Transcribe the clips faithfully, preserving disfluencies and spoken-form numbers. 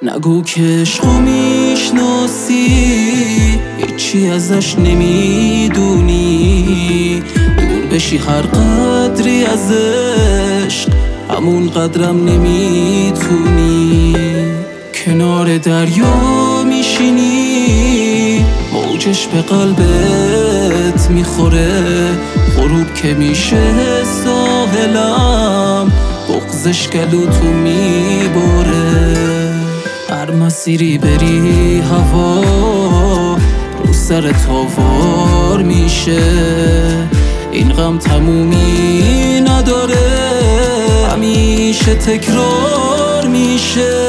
نگو که عشقو میشناسی، هیچی ازش نمیدونی. دور بشی هر قدری از عشق، همون قدرم نمیتونی. کنار دریا میشینی، موجش به قلبت میخوره. غروب که میشه ساحلم، بغضش گلوتو میباره. هر مسیری بری هوا رو سر تاوار میشه. این غم تمومی نداره، همیشه تکرار میشه.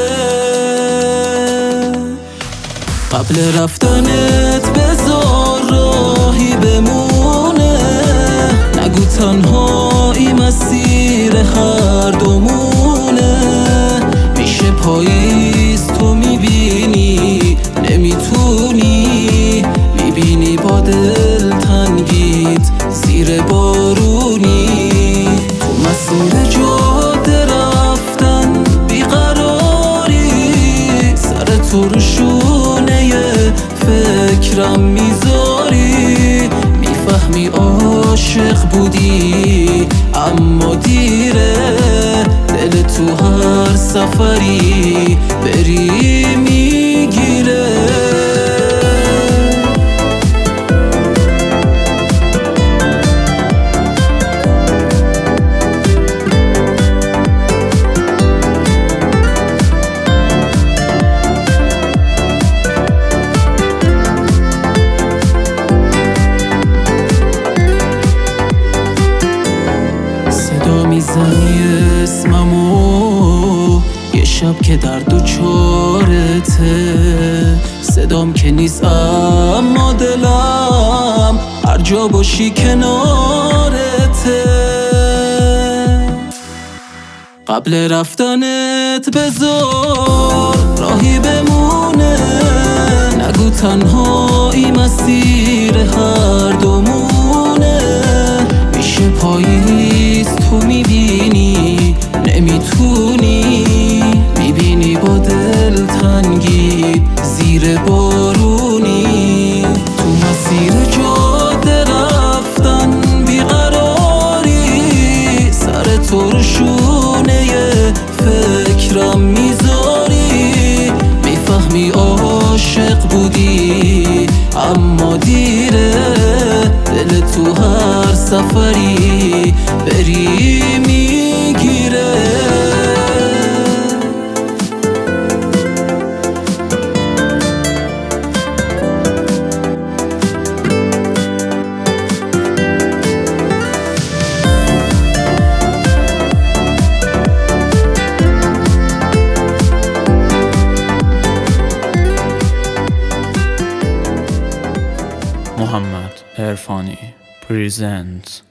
قبل رفتنت بذار راهی بمونه، نگو تنهایی مسیر هر دومونه. میشه پاییز تو میبینی نمیتونی، میبینی با دل تنگیت زیر بارونی. تو مسیر جاده رفتن بیقراری، سر تو رو شونه فکرم میذاری. میفهمی عاشق بودی اما دیره، دل تو هر سفری بری میگیره. میزنی اسممو یه شب که در دوچارته، صدام که نیست اما دلم هر جا باشی کنارته. قبل رفتنت بذار راهی بمونه، نگو تنهایی مسیر هر دومونه. میشه پاییز تو میبینی نمیتونی، میبینی با دل تنگی زیر بارونی. تو مسیر جاده رفتن بیقراری، سر تو رو شونه فکرم میذاری. میفهمی عاشق بودی اما دیره، دل تو هر سفری بری میگیره. محمد عرفانی presents